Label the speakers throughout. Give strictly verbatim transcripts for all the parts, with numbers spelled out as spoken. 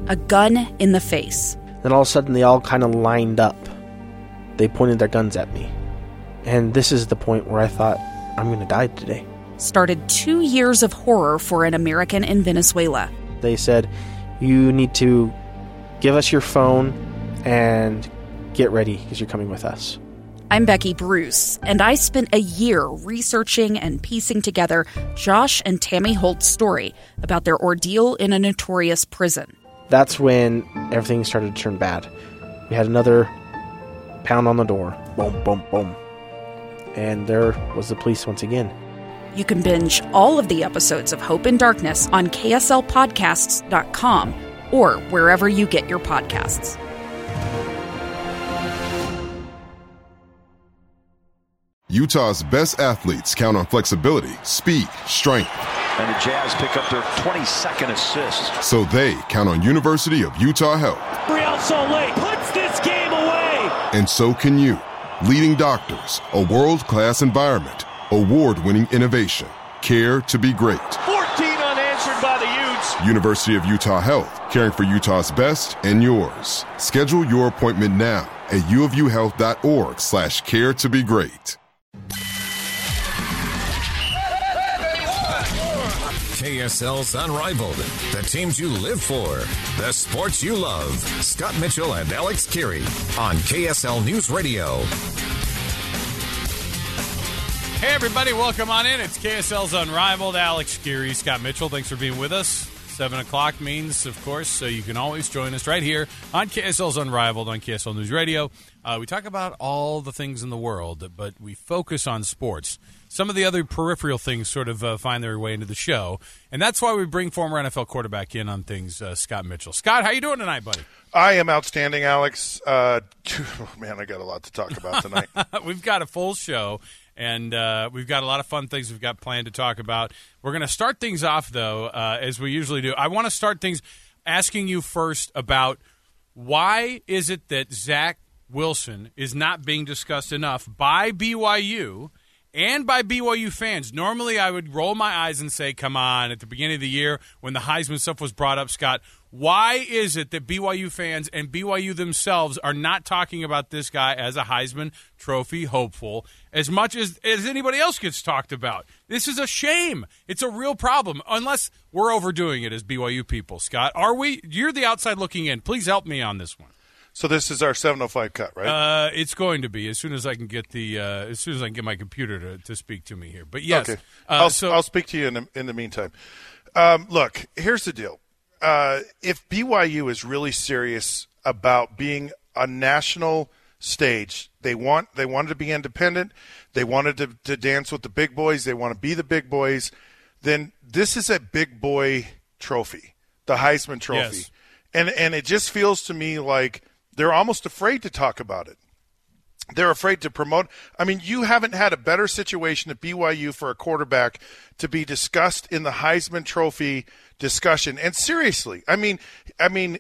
Speaker 1: a gun in the face.
Speaker 2: Then all of a sudden, they all kind of lined up. They pointed their guns at me. And this is the point where I thought, I'm going to die today.
Speaker 1: Started two years of horror for an American in Venezuela.
Speaker 2: They said, you need to give us your phone and get ready because you're coming with us.
Speaker 1: I'm Becky Bruce, and I spent a year researching and piecing together Josh and Tammy Holt's story about their ordeal in a notorious prison.
Speaker 2: That's when everything started to turn bad. We had another pound on the door. Boom, boom, boom. And there was the police once again.
Speaker 1: You can binge all of the episodes of Hope in Darkness on K S L podcasts dot com or wherever you get your podcasts.
Speaker 3: Utah's best athletes count on flexibility, speed, strength.
Speaker 4: And the Jazz pick up their twenty-second assist.
Speaker 3: So they count on University of Utah Health.
Speaker 5: Real Salt Lake puts this game away.
Speaker 3: And so can you. Leading doctors, a world-class environment, award-winning innovation, care to be great.
Speaker 5: fourteen unanswered by the Utes.
Speaker 3: University of Utah Health, caring for Utah's best and yours. Schedule your appointment now at uofuhealth.org slash care to be great.
Speaker 6: K S L's Unrivaled, the teams you live for, the sports you love. Scott Mitchell and Alex Kirry on K S L News Radio.
Speaker 7: Hey, everybody, welcome on in. It's K S L's Unrivaled. Alex Kirry, Scott Mitchell, thanks for being with us. seven o'clock means, of course, so you can always join us right here on K S L's Unrivaled on K S L News Radio. Uh, we talk about all the things in the world, but we focus on sports. Some of the other peripheral things sort of uh, find their way into the show, and that's why we bring former N F L quarterback in on things, uh, Scott Mitchell. Scott, how you doing tonight, buddy?
Speaker 8: I am outstanding, Alex. Uh, oh, man, I got a lot to talk about tonight.
Speaker 7: We've got a full show, and uh, we've got a lot of fun things we've got planned to talk about. We're going to start things off, though, uh, as we usually do. I want to start things asking you first about why is it that Zach Wilson is not being discussed enough by B Y U and by B Y U fans. Normally, I would roll my eyes and say, come on, at the beginning of the year when the Heisman stuff was brought up, Scott, why is it that B Y U fans and B Y U themselves are not talking about this guy as a Heisman Trophy hopeful as much as, as anybody else gets talked about? This is a shame. It's a real problem, unless we're overdoing it as B Y U people, Scott. Are we? You're the outside looking in. Please help me on this one.
Speaker 8: So this is our seven oh five cut, right?
Speaker 7: Uh, it's going to be as soon as I can get the uh, as soon as I can get my computer to, to speak to me here. But yes,
Speaker 8: okay.
Speaker 7: uh,
Speaker 8: I'll,
Speaker 7: so
Speaker 8: I'll speak to you in the, in the meantime. Um, look, here's the deal. Uh, if B Y U is really serious about being a national stage, they want they wanted to be independent. They wanted to, to dance with the big boys. They want to be the big boys. Then this is a big boy trophy, the Heisman Trophy,
Speaker 7: yes.
Speaker 8: and and it just feels to me like they're almost afraid to talk about it. They're afraid to promote. I mean, you haven't had a better situation at B Y U for a quarterback to be discussed in the Heisman Trophy discussion. And seriously, I mean, I mean,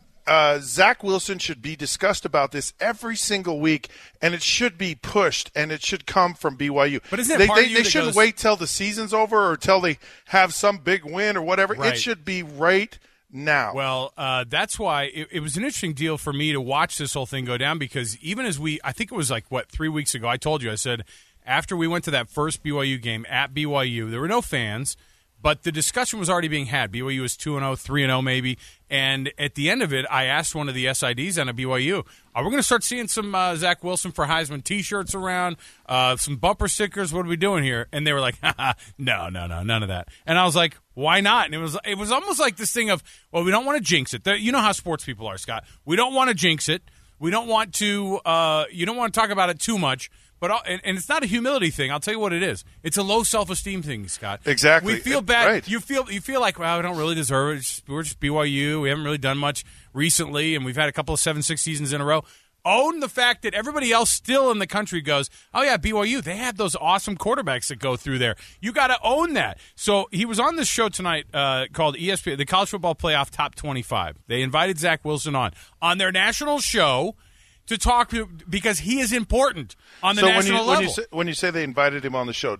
Speaker 8: uh, Zach Wilson should be discussed about this every single week, and it should be pushed, and it should come from B Y U.
Speaker 7: But isn't it
Speaker 8: they,
Speaker 7: part
Speaker 8: they,
Speaker 7: of you
Speaker 8: they
Speaker 7: that
Speaker 8: shouldn't
Speaker 7: goes,
Speaker 8: wait till the season's over or till they have some big win or whatever.
Speaker 7: Right.
Speaker 8: It should be right now.
Speaker 7: Well, uh, that's why it, it was an interesting deal for me to watch this whole thing go down, because even as we, I think it was like, what, three weeks ago, I told you, I said, after we went to that first B Y U game at B Y U, there were no fans, but the discussion was already being had. B Y U was two and oh, three and oh maybe, and at the end of it, I asked one of the S I Ds on a B Y U, are we going to start seeing some uh, Zach Wilson for Heisman T-shirts around, uh, some bumper stickers? What are we doing here? And they were like, no, no, no, none of that. And I was like, why not? And it was it was almost like this thing of, well, we don't want to jinx it. You know how sports people are, Scott. We don't want to jinx it. We don't want to. Uh, you don't want to talk about it too much. But and, and it's not a humility thing. I'll tell you what it is. It's a low self-esteem thing, Scott.
Speaker 8: Exactly.
Speaker 7: We feel bad.
Speaker 8: Right.
Speaker 7: You feel you feel like, well, we don't really deserve it. It's just, we're just B Y U. We haven't really done much recently, and we've had a couple of seven six seasons in a row. Own the fact that everybody else still in the country goes, oh, yeah, B Y U, they have those awesome quarterbacks that go through there. You got to own that. So he was on this show tonight uh, called E S P N, the College Football Playoff Top twenty-five. They invited Zach Wilson on on their national show to talk to, because he is important on the
Speaker 8: so
Speaker 7: national
Speaker 8: when you,
Speaker 7: level.
Speaker 8: When you, say, when you say they invited him on the show, did they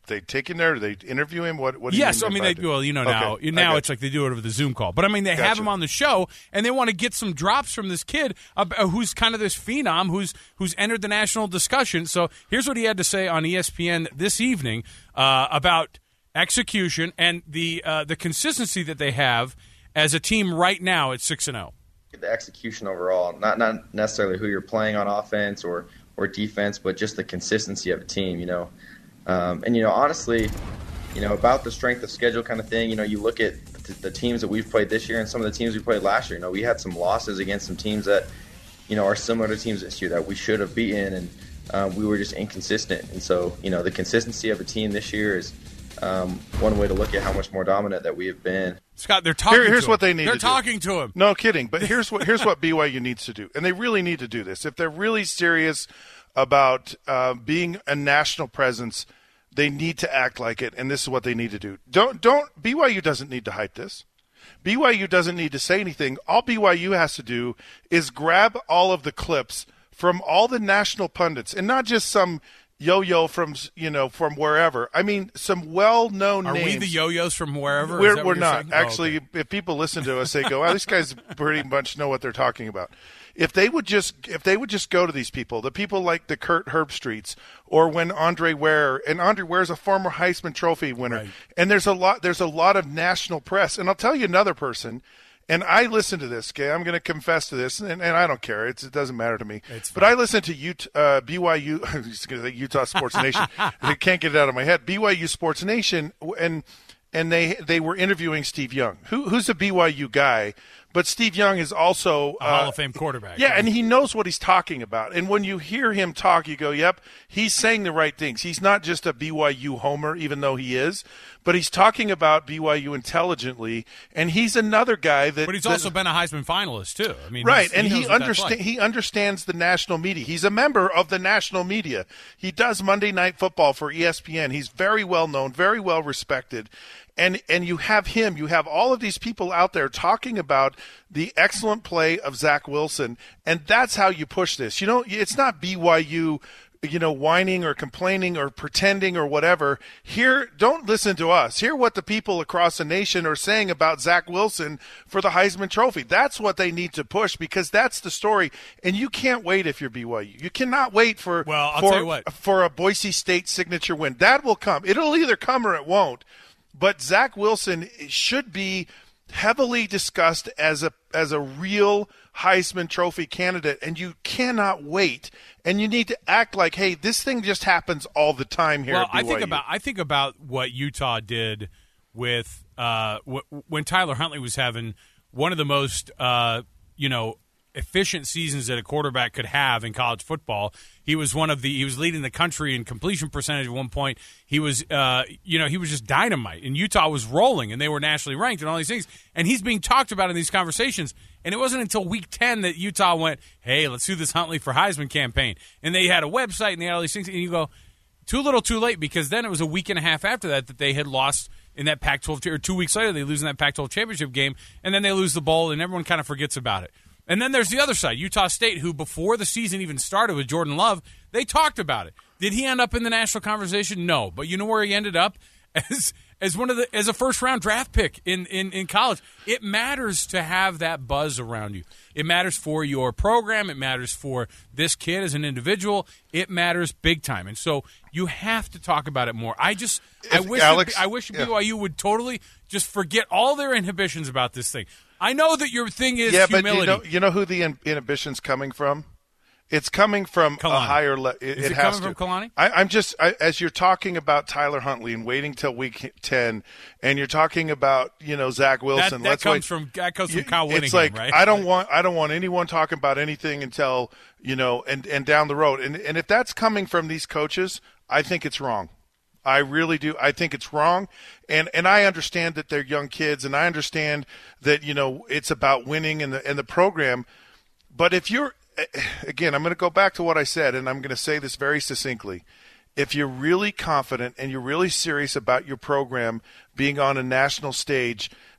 Speaker 8: they take him there? Do they interview him? What? What do
Speaker 7: yes,
Speaker 8: you
Speaker 7: I
Speaker 8: mean
Speaker 7: mean,
Speaker 8: they
Speaker 7: they, well, you know, now
Speaker 8: okay.
Speaker 7: now it's like they do it over the Zoom call. But, I mean, they
Speaker 8: gotcha.
Speaker 7: have him on the show, and they want to get some drops from this kid uh, who's kind of this phenom who's who's entered the national discussion. So here's what he had to say on E S P N this evening uh, about execution and the uh, the consistency that they have as a team right now at six and oh.
Speaker 9: The execution overall, not not necessarily who you're playing on offense or, or defense, but just the consistency of a team, you know. Um, and, you know, honestly, you know, about the strength of schedule kind of thing, you know, you look at the teams that we've played this year and some of the teams we played last year. You know, we had some losses against some teams that, you know, are similar to teams this year that we should have beaten, and um, we were just inconsistent. And so, you know, the consistency of a team this year is um, one way to look at how much more dominant that we have been.
Speaker 7: Scott, they're talking
Speaker 8: Here, here's
Speaker 7: to
Speaker 8: what
Speaker 7: him.
Speaker 8: they need
Speaker 7: They're
Speaker 8: to
Speaker 7: talking
Speaker 8: do.
Speaker 7: to him.
Speaker 8: No kidding. But here's what here's what B Y U needs to do. And they really need to do this. If they're really serious about uh, being a national presence, they need to act like it, and this is what they need to do. Don't don't B Y U doesn't need to hype this. B Y U doesn't need to say anything. All B Y U has to do is grab all of the clips from all the national pundits, and not just some yo-yo from, you know, from wherever. I mean, some well-known
Speaker 7: Are
Speaker 8: names.
Speaker 7: Are we the yo-yos from wherever?
Speaker 8: We're,
Speaker 7: Is that
Speaker 8: we're
Speaker 7: what you're
Speaker 8: not.
Speaker 7: saying?
Speaker 8: Actually,
Speaker 7: oh, okay.
Speaker 8: If people listen to us, they go, "Wow, these guys pretty much know what they're talking about." If they would just, if they would just go to these people, the people like the Kurt Herbstreits, or when Andre Ware, and Andre Ware is a former Heisman Trophy winner,
Speaker 7: right.
Speaker 8: and there's a lot, there's a lot of national press. And I'll tell you another person. And I listen to this, okay? I'm going to confess to this, and, and I don't care. It's, it doesn't matter to me. But I listen to Utah, uh, B Y U, I was going to say Utah Sports Nation. I can't get it out of my head. B Y U Sports Nation, and and they they were interviewing Steve Young, who who's a B Y U guy, but Steve Young is also
Speaker 7: a
Speaker 8: uh,
Speaker 7: Hall of Fame quarterback.
Speaker 8: Yeah, and he knows what he's talking about. And when you hear him talk, you go, "Yep, he's saying the right things." He's not just a B Y U homer, even though he is, but he's talking about B Y U intelligently. And he's another guy that.
Speaker 7: But he's
Speaker 8: that,
Speaker 7: also been a Heisman finalist too. I mean,
Speaker 8: right, and
Speaker 7: he,
Speaker 8: he understands. He understands the national media. He's a member of the national media. He does Monday Night Football for E S P N. He's very well known, very well respected. And and you have him, you have all of these people out there talking about the excellent play of Zach Wilson, and that's how you push this. You know, it's not B Y U, you know, whining or complaining or pretending or whatever. Here, don't listen to us. Hear what the people across the nation are saying about Zach Wilson for the Heisman Trophy. That's what they need to push, because that's the story. And you can't wait if you're B Y U. You cannot wait for,
Speaker 7: well, I'll
Speaker 8: for,
Speaker 7: tell you what.
Speaker 8: for a Boise State signature win. That will come. It'll either come or it won't. But Zach Wilson should be heavily discussed as a as a real Heisman Trophy candidate, and you cannot wait. And you need to act like, hey, this thing just happens all the time here.
Speaker 7: Well,
Speaker 8: at B Y U.
Speaker 7: I think about I think about what Utah did with uh, w- when Tyler Huntley was having one of the most uh, you know efficient seasons that a quarterback could have in college football. He was one of the he was leading the country in completion percentage at one point. He was uh, you know he was just dynamite, and Utah was rolling, and they were nationally ranked and all these things. And he's being talked about in these conversations. And it wasn't until week ten that Utah went, "Hey, let's do this Huntley for Heisman campaign." And they had a website and they had all these things. And you go, too little, too late, because then it was a week and a half after that that they had lost in that Pac twelve, or two weeks later they lose in that Pac twelve championship game, and then they lose the bowl, and everyone kind of forgets about it. And then there's the other side, Utah State, who before the season even started with Jordan Love, they talked about it. Did he end up in the national conversation? No. But you know where he ended up? As as one of the as a first round draft pick in, in, in college. It matters to have that buzz around you. It matters for your program. It matters for this kid as an individual. It matters big time. And so you have to talk about it more. I just if I wish
Speaker 8: Alex,
Speaker 7: that, I wish
Speaker 8: yeah.
Speaker 7: B Y U would totally just forget all their inhibitions about this thing. I know that your thing is
Speaker 8: yeah,
Speaker 7: humility.
Speaker 8: but you know, you know who the in- inhibition's coming from? It's coming from
Speaker 7: Kalani.
Speaker 8: a higher level. It,
Speaker 7: is
Speaker 8: it,
Speaker 7: it
Speaker 8: has
Speaker 7: coming
Speaker 8: to.
Speaker 7: from Kalani?
Speaker 8: I, I'm just I, as you're talking about Tyler Huntley and waiting till week ten, and you're talking about you know Zach Wilson.
Speaker 7: That, that
Speaker 8: let's
Speaker 7: comes
Speaker 8: wait.
Speaker 7: from that comes from
Speaker 8: You-
Speaker 7: Kyle Whittingham,
Speaker 8: It's like
Speaker 7: right?
Speaker 8: I don't want I don't want anyone talking about anything until you know and, and down the road. And and if that's coming from these coaches, I think it's wrong. I really do. I think it's wrong. And and I understand that they're young kids, and I understand that, you know, it's about winning and the and the program. But if you're again, I'm going to go back to what I said, and I'm going to say this very succinctly. If you're really confident and you're really serious about your program being on a national stage,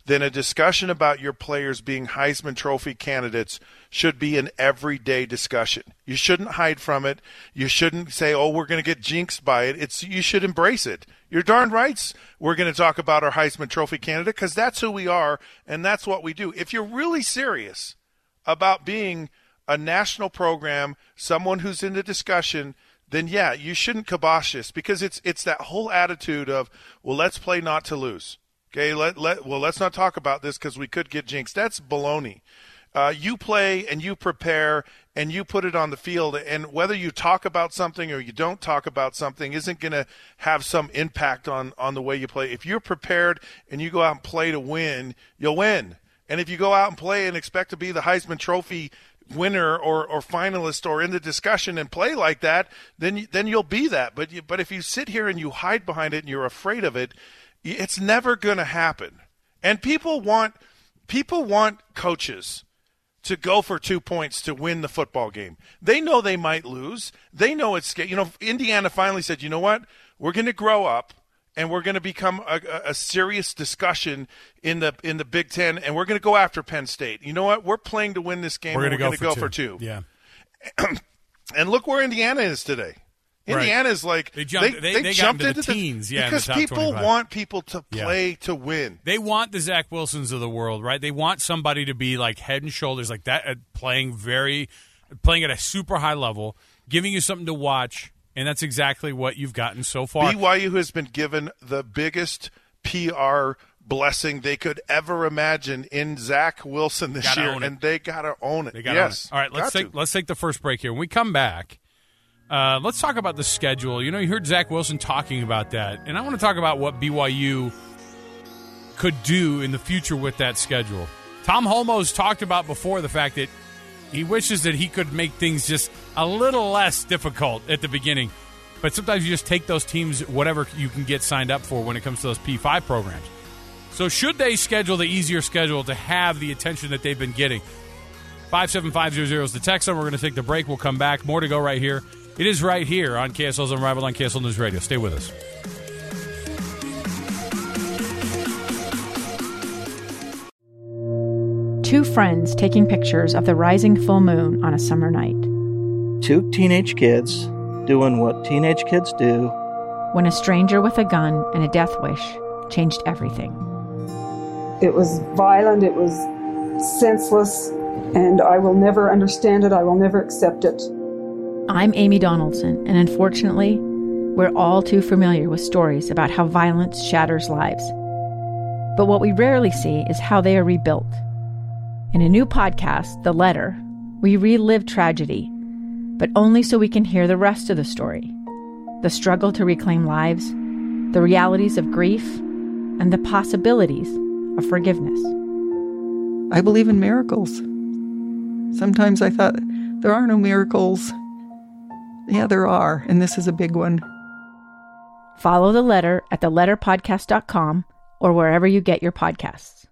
Speaker 8: then a discussion about your players being Heisman Trophy candidates should be an everyday discussion. You shouldn't hide from it. You shouldn't say, oh, we're going to get jinxed by it. It's You should embrace it. You're darn right we're going to talk about our Heisman Trophy candidate because that's who we are and that's what we do. If you're really serious about being a national program, someone who's in the discussion, then yeah, you shouldn't kibosh this because it's it's that whole attitude of, well, let's play not to lose. Okay, let let well, let's not talk about this because we could get jinxed. That's baloney. Uh, you play and you prepare and you put it on the field, and whether you talk about something or you don't talk about something isn't going to have some impact on, on the way you play. If you're prepared and you go out and play to win, you'll win. And if you go out and play and expect to be the Heisman Trophy winner or, or finalist or in the discussion and play like that, then then you'll be that. But you, but if you sit here and you hide behind it and you're afraid of it, it's never going to happen. And people want people want coaches to go for two points to win the football game. They know they might lose. They know it's, you know, Indiana finally said, you know what, we're going to grow up and we're going to become a, a serious discussion in the in the Big Ten, and we're going to go after Penn State. You know what, we're playing to win this game.
Speaker 7: We're going to go,
Speaker 8: go for two.
Speaker 7: Yeah.
Speaker 8: And look where Indiana is today. Indiana's
Speaker 7: right.
Speaker 8: like
Speaker 7: they jumped,
Speaker 8: they,
Speaker 7: they,
Speaker 8: they
Speaker 7: they
Speaker 8: jumped
Speaker 7: into,
Speaker 8: into
Speaker 7: the teens,
Speaker 8: the,
Speaker 7: yeah,
Speaker 8: because
Speaker 7: in the top
Speaker 8: people
Speaker 7: twenty-five.
Speaker 8: Want people to play
Speaker 7: yeah.
Speaker 8: to win.
Speaker 7: They want the Zach Wilsons of the world, right? They want somebody to be like head and shoulders like that, uh, playing very, playing at a super high level, giving you something to watch, and that's exactly what you've gotten so far.
Speaker 8: B Y U has been given the biggest P R blessing they could ever imagine in Zach Wilson this
Speaker 7: gotta
Speaker 8: year,
Speaker 7: own it.
Speaker 8: and they got to own it.
Speaker 7: They gotta
Speaker 8: yes.
Speaker 7: own it. All right, let's
Speaker 8: got
Speaker 7: take
Speaker 8: to.
Speaker 7: let's take the first break here. When we come back, uh, let's talk about the schedule. You know, you heard Zach Wilson talking about that, and I want to talk about what B Y U could do in the future with that schedule. Tom Holmoe's talked about before the fact that he wishes that he could make things just a little less difficult at the beginning, but sometimes you just take those teams, whatever you can get signed up for when it comes to those P five programs. So should they schedule the easier schedule to have the attention that they've been getting? five seven five zero zero is the text number. We're going to take the break. We'll come back. More to go right here. It is right here on K S L's Unrivaled on K S L News Radio. Stay with us.
Speaker 10: Two friends taking pictures of the rising full moon on a summer night.
Speaker 11: Two teenage kids doing what teenage kids do.
Speaker 10: When a stranger with a gun and a death wish changed everything.
Speaker 12: It was violent, it was senseless, and I will never understand it, I will never accept it.
Speaker 10: I'm Amy Donaldson, and unfortunately, we're all too familiar with stories about how violence shatters lives. But what we rarely see is how they are rebuilt. In a new podcast, The Letter, we relive tragedy, but only so we can hear the rest of the story. The struggle to reclaim lives, the realities of grief, and the possibilities of forgiveness.
Speaker 13: I believe in miracles. Sometimes I thought, there are no miracles. Yeah, there are, and this is a big one.
Speaker 10: Follow The Letter at the letter podcast dot com or wherever you get your podcasts.